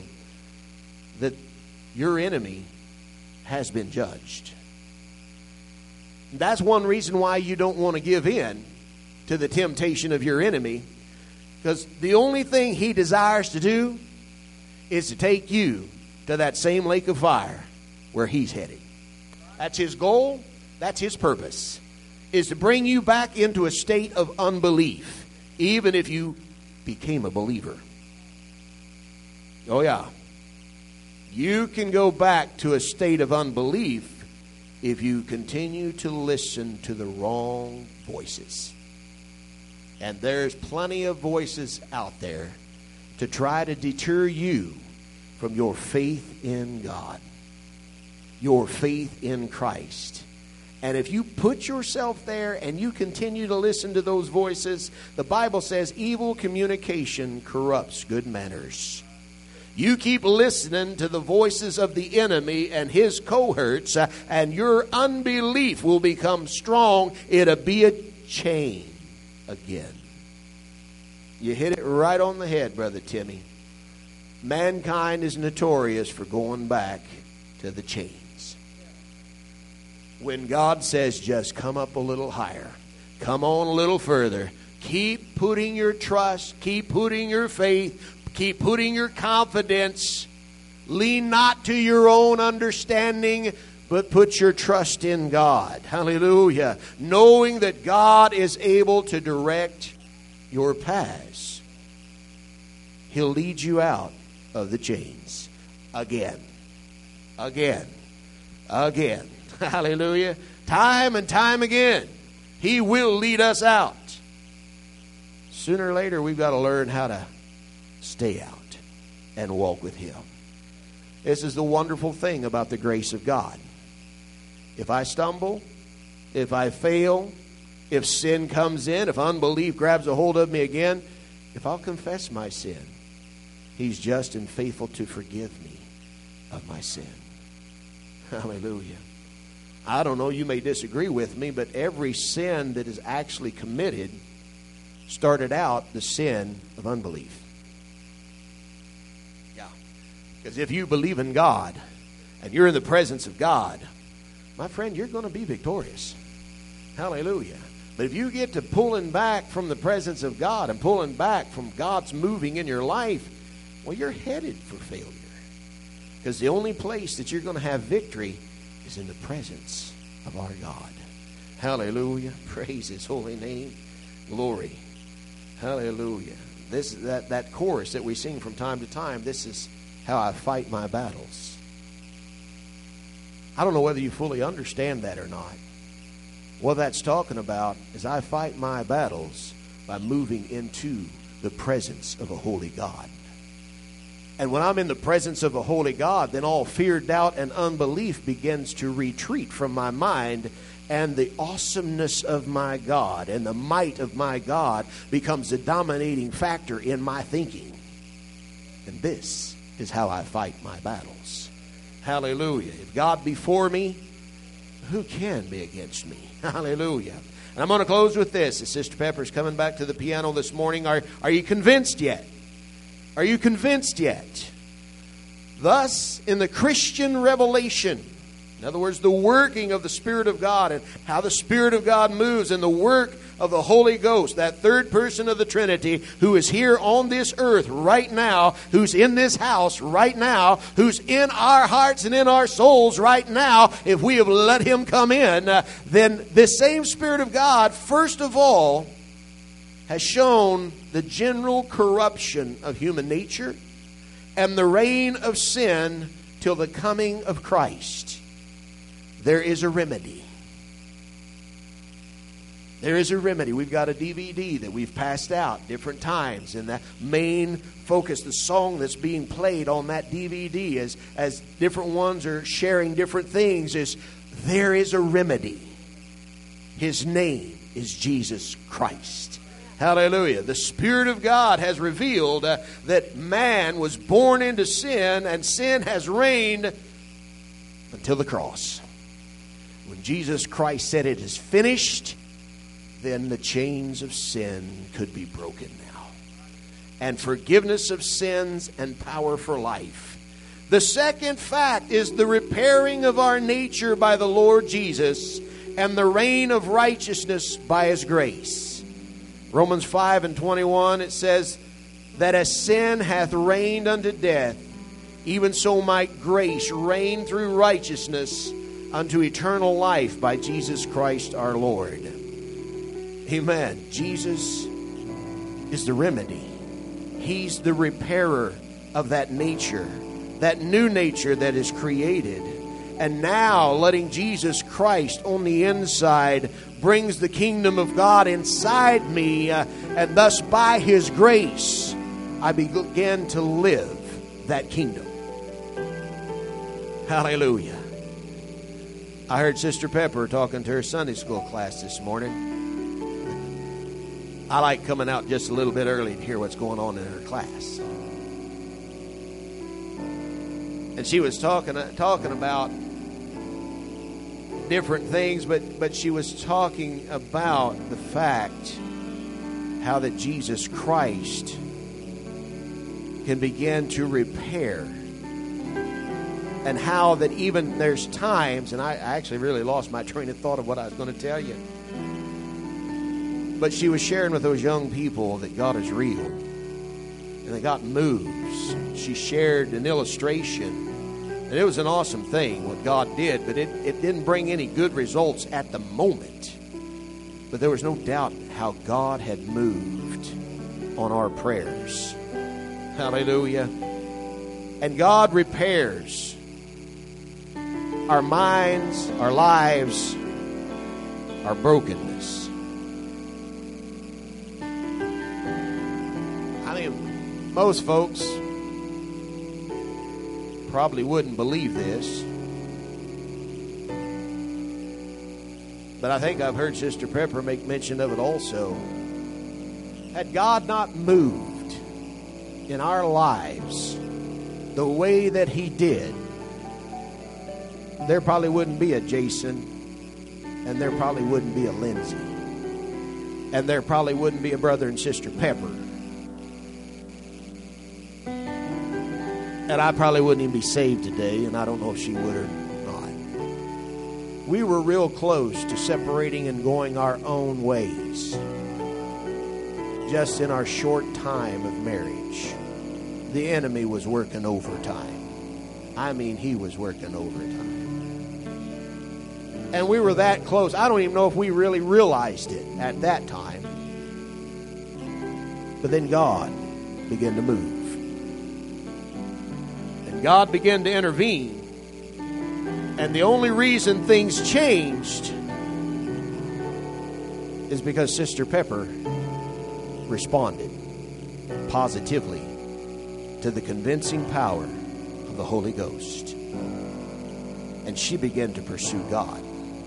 that your enemy has been judged. That's one reason why you don't want to give in to the temptation of your enemy, because the only thing he desires to do is to take you to that same lake of fire where he's headed. That's his goal. That's his purpose, is to bring you back into a state of unbelief, even if you became a believer. Oh, yeah. You can go back to a state of unbelief if you continue to listen to the wrong voices. And there's plenty of voices out there to try to deter you from your faith in God, your faith in Christ. And if you put yourself there and you continue to listen to those voices, the Bible says evil communication corrupts good manners. You keep listening to the voices of the enemy and his cohorts, uh, and your unbelief will become strong. It'll be a chain again. You hit it right on the head, Brother Timmy. Mankind is notorious for going back to the chains. When God says, just come up a little higher, come on a little further, keep putting your trust, keep putting your faith, keep putting your confidence, lean not to your own understanding, but put your trust in God. Hallelujah. Knowing that God is able to direct your paths. He'll lead you out of the chains again, again, again. Hallelujah. Time and time again, he will lead us out. Sooner or later, we've got to learn how to stay out and walk with him. This is the wonderful thing about the grace of God. If I stumble, if I fail, if sin comes in, if unbelief grabs a hold of me again, if I'll confess my sin, he's just and faithful to forgive me of my sin. Hallelujah. I don't know, you may disagree with me, but every sin that is actually committed started out the sin of unbelief. Yeah. Because if you believe in God and you're in the presence of God, my friend, you're going to be victorious. Hallelujah. But if you get to pulling back from the presence of God and pulling back from God's moving in your life, well, you're headed for failure. Because the only place that you're going to have victory is in the presence of our God. Hallelujah. Praise his holy name. Glory. Hallelujah. This that, that chorus that we sing from time to time, this is how I fight my battles. I don't know whether you fully understand that or not. What that's talking about is I fight my battles by moving into the presence of a holy God. And when I'm in the presence of a holy God, then all fear, doubt, and unbelief begins to retreat from my mind, and the awesomeness of my God and the might of my God becomes the dominating factor in my thinking. And this is how I fight my battles. Hallelujah. If God be for me, who can be against me? Hallelujah. And I'm going to close with this. As Sister Pepper's coming back to the piano this morning, are, are you convinced yet? Are you convinced yet? Thus, in the Christian revelation, in other words, the working of the Spirit of God and how the Spirit of God moves and the work of the Holy Ghost, that third person of the Trinity who is here on this earth right now, who's in this house right now, who's in our hearts and in our souls right now, if we have let him come in, uh, then this same Spirit of God, first of all, has shown the general corruption of human nature and the reign of sin till the coming of Christ. There is a remedy. There is a remedy. We've got a D V D that we've passed out different times, and the main focus, the song that's being played on that D V D as, as different ones are sharing different things is, there is a remedy. His name is Jesus Christ. Hallelujah. The Spirit of God has revealed uh, that man was born into sin, and sin has reigned until the cross. When Jesus Christ said it is finished, then the chains of sin could be broken now. And forgiveness of sins and power for life. The second fact is the repairing of our nature by the Lord Jesus and the reign of righteousness by His grace. Romans five and twenty-one, it says, that as sin hath reigned unto death, even so might grace reign through righteousness unto eternal life by Jesus Christ our Lord. Amen. Jesus is the remedy. He's the repairer of that nature, that new nature that is created. And now letting Jesus Christ on the inside brings the kingdom of God inside me, uh, and thus by His grace I begin to live that kingdom. Hallelujah. I heard Sister Pepper talking to her Sunday school class this morning. I like coming out just a little bit early to hear what's going on in her class. And she was talking talking about different things, but, but she was talking about the fact how that Jesus Christ can begin to repair, and how that even there's times, and I, I actually really lost my train of thought of what I was going to tell you. But she was sharing with those young people that God is real and that God moves. She shared an illustration, and it was an awesome thing what God did, but it, it didn't bring any good results at the moment. But there was no doubt how God had moved on our prayers. Hallelujah. And God repairs our minds, our lives, our brokenness. Most folks probably wouldn't believe this, but I think I've heard Sister Pepper make mention of it also. Had God not moved in our lives the way that He did, there probably wouldn't be a Jason, and there probably wouldn't be a Lindsay, and there probably wouldn't be a brother and Sister Pepper. And I probably wouldn't even be saved today, and I don't know if she would or not. We were real close to separating and going our own ways just in our short time of marriage. The enemy was working overtime. I mean, he was working overtime. And we were that close. I don't even know if we really realized it at that time. But then God began to move. God began to intervene. And the only reason things changed is because Sister Pepper responded positively to the convincing power of the Holy Ghost. And she began to pursue God.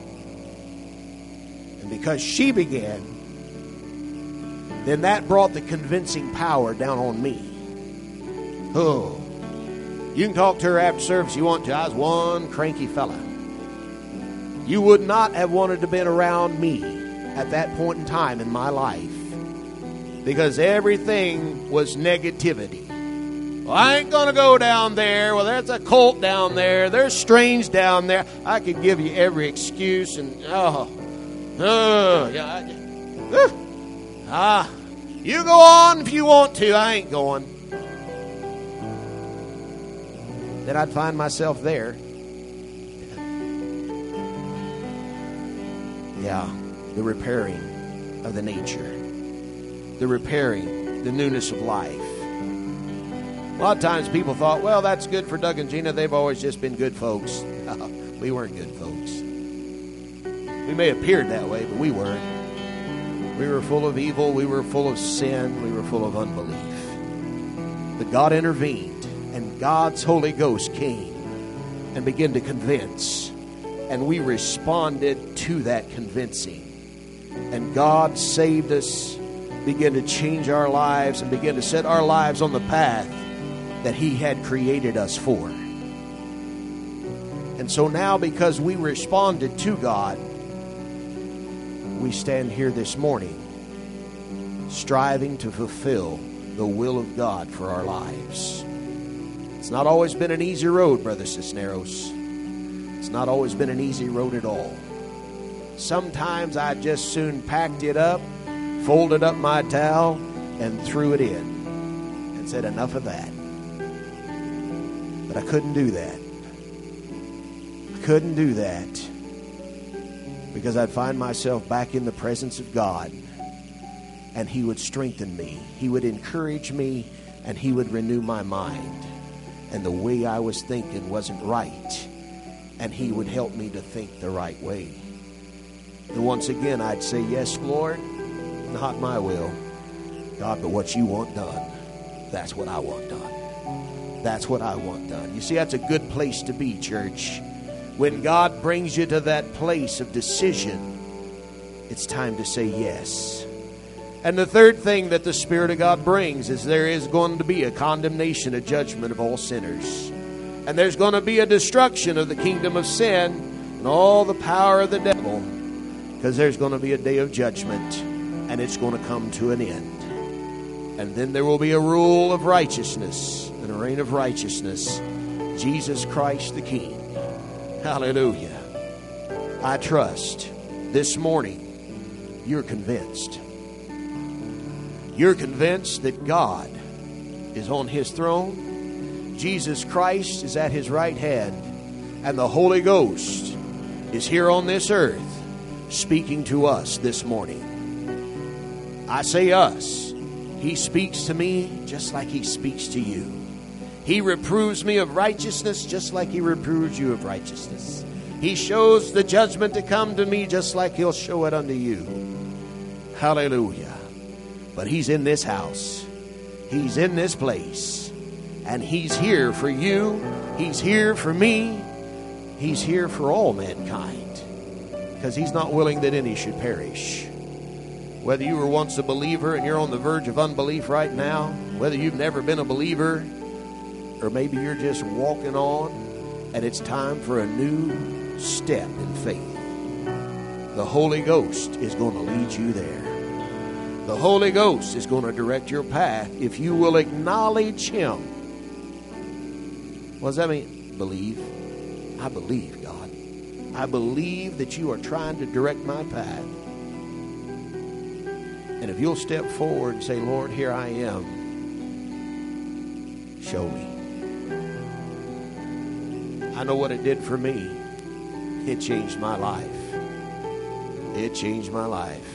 And because she began, then that brought the convincing power down on me. Oh. You can talk to her after service if you want to. I was one cranky fella. You would not have wanted to have been around me at that point in time in my life, because everything was negativity. Well, I ain't going to go down there. Well, there's a cult down there. There's strange down there. I could give you every excuse. And, oh, oh, yeah. Uh, ah, you go on if you want to. I ain't going. Then I'd find myself there. Yeah, the repairing of the nature. The repairing, the newness of life. A lot of times people thought, well, that's good for Doug and Gina. They've always just been good folks. No, we weren't good folks. We may have appeared that way, but we weren't. We were full of evil. We were full of sin. We were full of unbelief. But God intervened. And God's Holy Ghost came and began to convince. And we responded to that convincing. And God saved us, began to change our lives, and began to set our lives on the path that He had created us for. And so now, because we responded to God, we stand here this morning striving to fulfill the will of God for our lives. It's not always been an easy road, Brother Cisneros. It's not always been an easy road at all. Sometimes I just soon packed it up, folded up my towel, and threw it in and said, enough of that. But I couldn't do that. I couldn't do that because I'd find myself back in the presence of God, and He would strengthen me. He would encourage me, and He would renew my mind. And the way I was thinking wasn't right, and He would help me to think the right way. And once again, I'd say, yes, Lord, not my will, God, but what you want done. That's what I want done. That's what I want done. You see, that's a good place to be, church. When God brings you to that place of decision, it's time to say yes. And the third thing that the Spirit of God brings is there is going to be a condemnation, a judgment of all sinners. And there's going to be a destruction of the kingdom of sin and all the power of the devil, because there's going to be a day of judgment, and it's going to come to an end. And then there will be a rule of righteousness and a reign of righteousness. Jesus Christ the King. Hallelujah. I trust this morning you're convinced. You're convinced that God is on His throne. Jesus Christ is at His right hand. And the Holy Ghost is here on this earth speaking to us this morning. I say us. He speaks to me just like He speaks to you. He reproves me of righteousness just like He reproves you of righteousness. He shows the judgment to come to me just like He'll show it unto you. Hallelujah. But He's in this house. He's in this place. And He's here for you. He's here for me. He's here for all mankind. Because He's not willing that any should perish. Whether you were once a believer and you're on the verge of unbelief right now, whether you've never been a believer, or maybe you're just walking on and it's time for a new step in faith, the Holy Ghost is going to lead you there. The Holy Ghost is going to direct your path if you will acknowledge Him. What does that mean? Believe. I believe, God. I believe that you are trying to direct my path. And if you'll step forward and say, Lord, here I am, show me. I know what it did for me. It changed my life. It changed my life.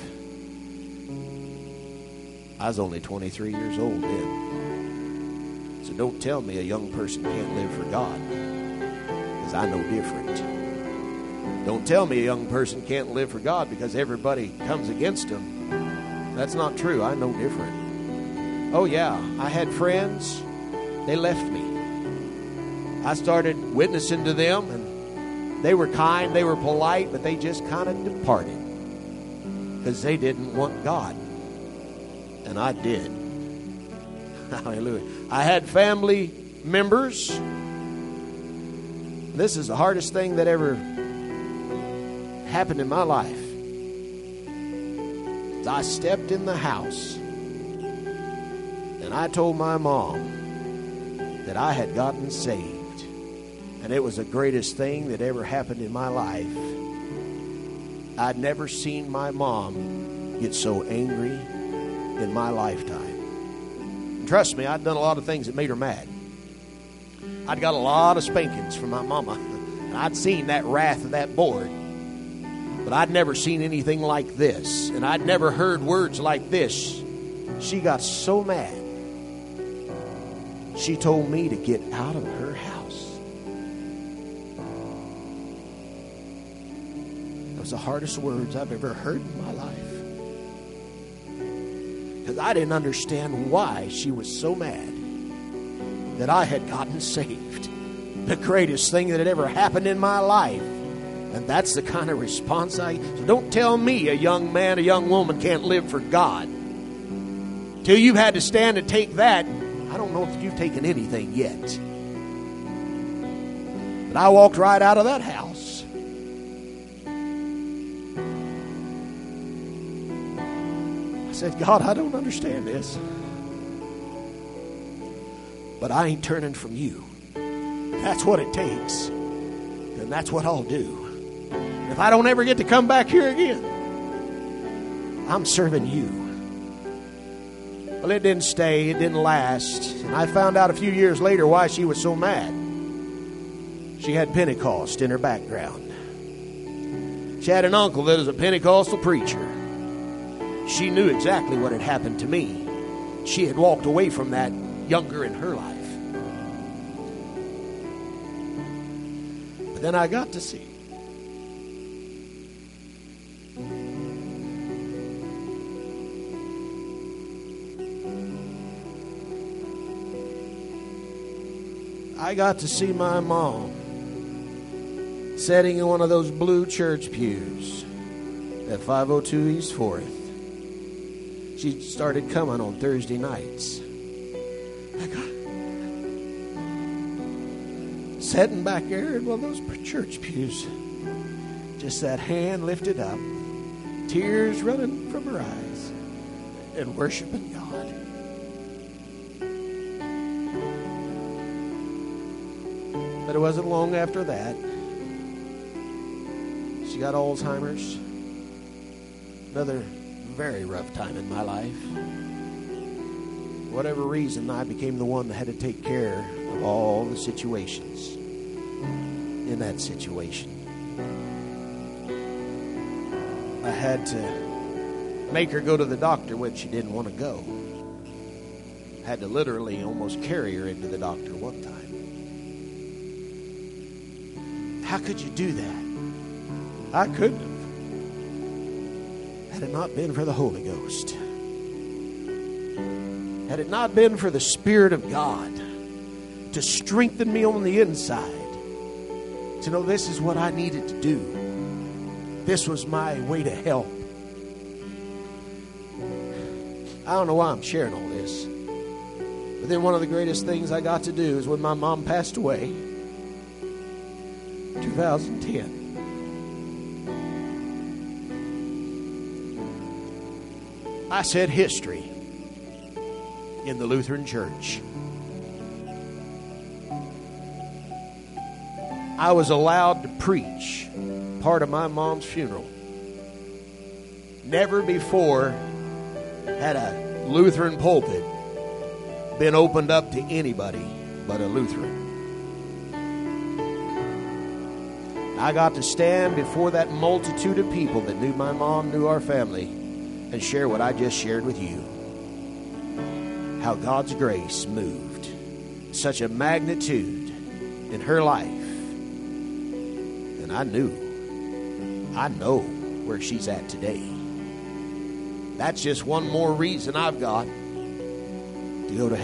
I was only twenty-three years old then. So don't tell me a young person can't live for God, because I know different. Don't tell me a young person can't live for God because everybody comes against them. That's not true. I know different. Oh, yeah. I had friends. They left me. I started witnessing to them, and they were kind, they were polite, but they just kind of departed because they didn't want God. And I did. Hallelujah. I had family members. This is the hardest thing that ever happened in my life. I stepped in the house and I told my mom that I had gotten saved, and it was the greatest thing that ever happened in my life. I'd never seen my mom get so angry in my lifetime. And trust me, I'd done a lot of things that made her mad. I'd got a lot of spankings from my mama, and I'd seen that wrath of that board. But I'd never seen anything like this. And I'd never heard words like this. She got so mad. She told me to get out of her house. Those are the hardest words I've ever heard in my life. Because I didn't understand why she was so mad that I had gotten saved. The greatest thing that had ever happened in my life. And that's the kind of response I... So don't tell me a young man, a young woman can't live for God. Till you've had to stand and take that, I don't know if you've taken anything yet. But I walked right out of that house. I said, God, I don't understand this. But I ain't turning from you. That's what it takes. And that's what I'll do. If I don't ever get to come back here again, I'm serving you. Well, it didn't stay. It didn't last. And I found out a few years later why she was so mad. She had Pentecost in her background. She had an uncle that was a Pentecostal preacher. She knew exactly what had happened to me. She had walked away from that younger in her life. But then I got to see. I got to see my mom sitting in one of those blue church pews at five oh two East fourth. She started coming on Thursday nights. I got sitting back there in one of those church pews, just that hand lifted up, tears running from her eyes, and worshiping God. But it wasn't long after that. She got Alzheimer's. Another very rough time in my life. Whatever reason, I became the one that had to take care of all the situations in that situation. I had to make her go to the doctor when she didn't want to go. Had to literally almost carry her into the doctor one time. How could you do that? I couldn't have. Had it not been for the Holy Ghost. Had it not been for the Spirit of God to strengthen me on the inside, to know this is what I needed to do. This was my way to help. I don't know why I'm sharing all this. But then one of the greatest things I got to do is when my mom passed away, two thousand ten. I said history in the Lutheran Church. I was allowed to preach part of my mom's funeral. Never before had a Lutheran pulpit been opened up to anybody but a Lutheran. I got to stand before that multitude of people that knew my mom, knew our family, and share what I just shared with you. How God's grace moved such a magnitude in her life. And I knew, I know where she's at today. That's just one more reason I've got to go to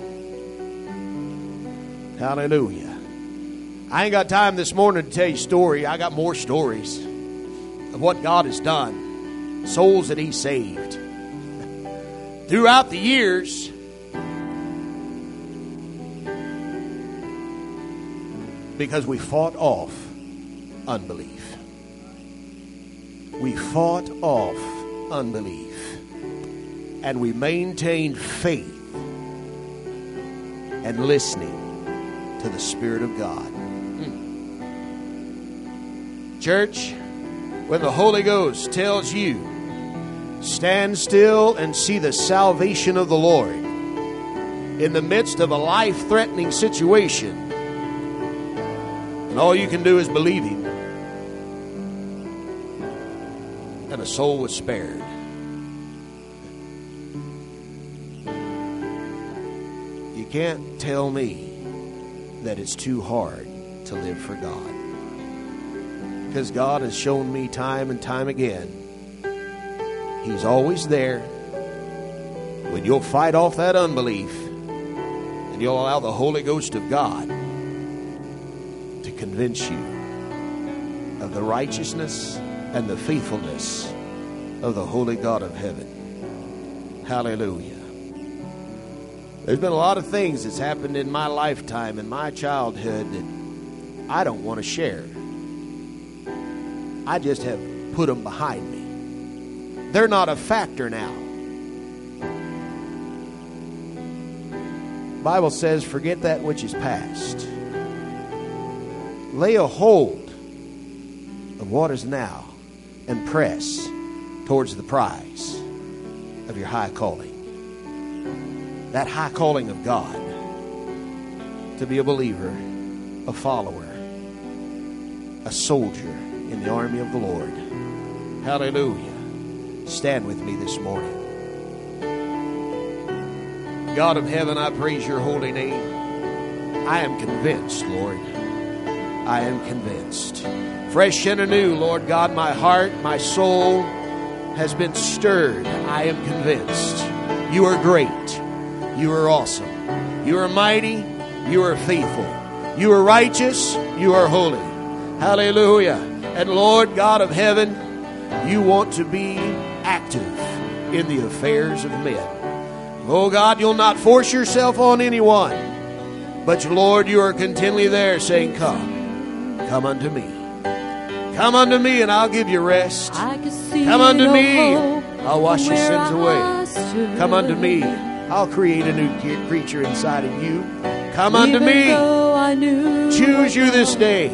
heaven. Hallelujah. I ain't got time this morning to tell you a story. I got more stories of what God has done. Souls that He saved. Throughout the years, because we fought off unbelief. We fought off unbelief. And we maintained faith and listening to the Spirit of God. Hmm. Church, when the Holy Ghost tells you, stand still and see the salvation of the Lord in the midst of a life-threatening situation, and all you can do is believe Him, and a soul was spared. You can't tell me that it's too hard to live for God. Because God has shown me time and time again, He's always there when you'll fight off that unbelief and you'll allow the Holy Ghost of God to convince you of the righteousness and the faithfulness of the Holy God of heaven. Hallelujah. There's been a lot of things that's happened in my lifetime, in my childhood, that I don't want to share. I just have put them behind me. They're not a factor now. The Bible says, forget that which is past. Lay a hold of what is now and press towards the prize of your high calling. That high calling of God to be a believer, a follower, a soldier in the army of the Lord. Hallelujah. Stand with me this morning. God of heaven, I praise your holy name. I am convinced, Lord. I am convinced. Fresh and anew, Lord God, my heart, my soul has been stirred. I am convinced. You are great. You are awesome. You are mighty. You are faithful. You are righteous. You are holy. Hallelujah. And Lord God of heaven, you want to be active in the affairs of men. Oh God, you'll not force yourself on anyone. But Lord, you are continually there saying, come, come unto me. Come unto me and I'll give you rest. Come unto me, I'll wash your sins away. Come unto me, I'll create a new creature inside of you. Come unto me, choose you this day.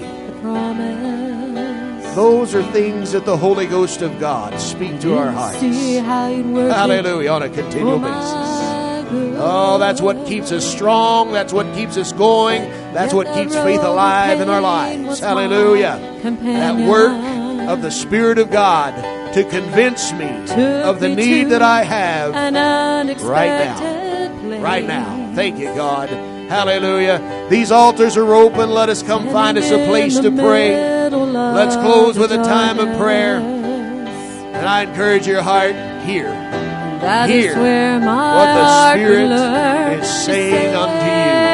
Those are things that the Holy Ghost of God speak to our hearts. Hallelujah, on a continual basis. Oh, that's what keeps us strong. That's what keeps us going. That's what keeps faith alive in our lives. Hallelujah. That work of the Spirit of God to convince me of the need that I have right now. Right now. Thank you, God. Hallelujah. These altars are open. Let us come find us a place to pray. Let's close with a time of prayer. And I encourage your heart, hear. Hear what the Spirit is saying unto you.